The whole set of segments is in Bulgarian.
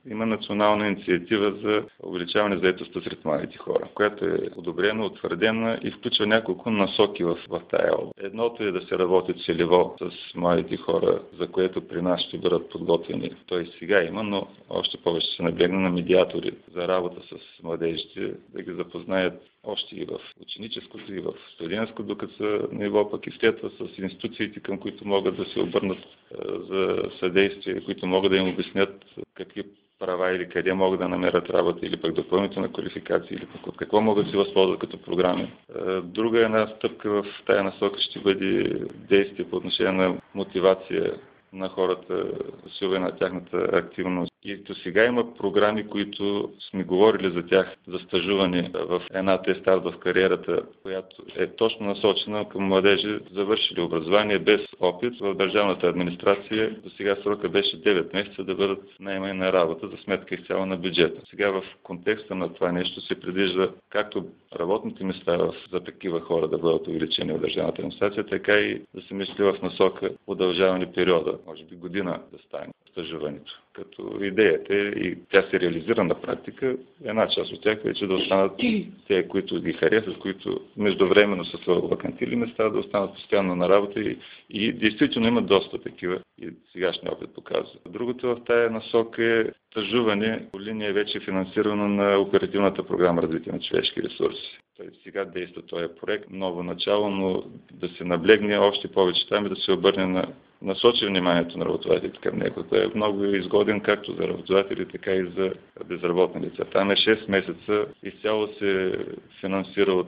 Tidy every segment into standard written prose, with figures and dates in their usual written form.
има национална инициатива за увеличаване заетостта сред младите хора, която е одобрена, утвърдена и включва няколко насоки в тая област. Едното е да се работи целево с младите хора, за което при нас ще бъдат подготвени. Той сега има, но още повече се наблегна на медиатори за работа с младежите, да ги запознаят още и в ученическото, и в студентско, докато са на ниво, пък и след това с институциите, към които могат да се обърнат за съдействие, които могат да им обяснят какви права или къде могат да намерят работа, или пък допълнителна квалификация, или пък от какво могат да се възползват като програми. Друга една стъпка в тая насока ще бъде действие по отношение на мотивация на хората, засилване на тяхната активност. И до сега има програми, които сме говорили за тях, за стажуване в една старт в кариерата, която е точно насочена към младежи, завършили образование без опит в държавната администрация. До сега срока беше 9 месеца да бъдат наемани на работа за сметка изцяло на бюджета. Сега в контекста на това нещо се предвижда както работните места за такива хора да бъдат увеличени в държавната администрация, така и да се мисли в насока удължаване периода, може би година да стане стажуването. Като идеята е, и тя се реализира на практика, една част от тях вече да останат те, които ги харесват, които междувременно са свои вакантили места, да останат постоянно на работа и действително имат доста такива и сегашния опит показва. Другото в тая насока е стажуване по линия вече финансирано на Оперативната програма развитие на човешки ресурси. Сега действа този проект, ново начало, но да се наблегне още повече там и да се обърне насочи вниманието на работодателите към него. Той е много изгоден както за работодатели, така и за безработни лица. Там е 6 месеца, изцяло се финансира от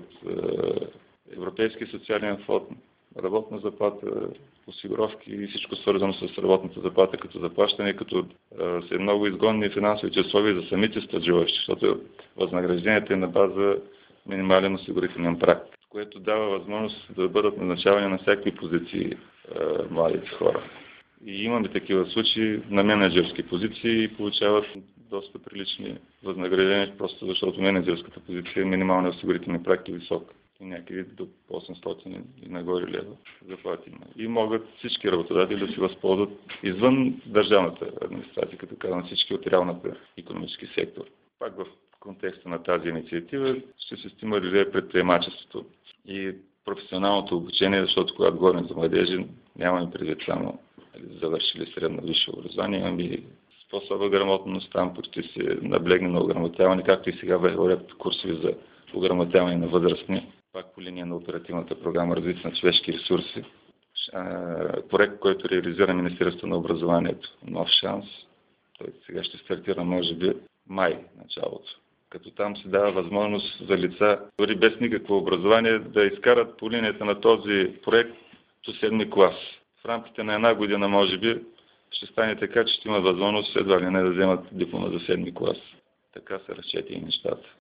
Европейски социален фонд, работна заплата, осигуровки и всичко свързано с работната заплата като заплащане, като са много изгодни финансовите условия за самите стажуващи, защото възнаграждението е на база минимален осигурителен праг, което дава възможност да бъдат назначавани на всякакви позиции младите хора. И имаме такива случаи на менеджерски позиции и получават доста прилични възнаграждения, просто защото менеджерската позиция е минималния осигурителен праг и висок. И някъде до 800 и нагоре лева заплати. И могат всички работодатели да се възползват извън държавната администрация, като казвам всички от реалната икономически сектор. Пак в контекста на тази инициатива ще се стимулира предприемачеството и професионалното обучение, защото когато говорим за младежи, нямаме предвид само завършили средно висше образование, имаме и способа грамотност, там почти се наблегне на ограмотяване, както и сега водят курсови за ограмотяване на възрастни, пак по линия на Оперативната програма развитие на човешки ресурси. Проект, който реализира Министерството на образованието. Нов шанс. Той сега ще стартира, може би, май началото. Като там се дава възможност за лица, дори без никакво образование, да изкарат по линията на този проект до 7 клас. В рамките на една година, може би, ще стане така, че ще имат възможност едва ли не да вземат диплома за 7 клас. Така са разчети и нещата.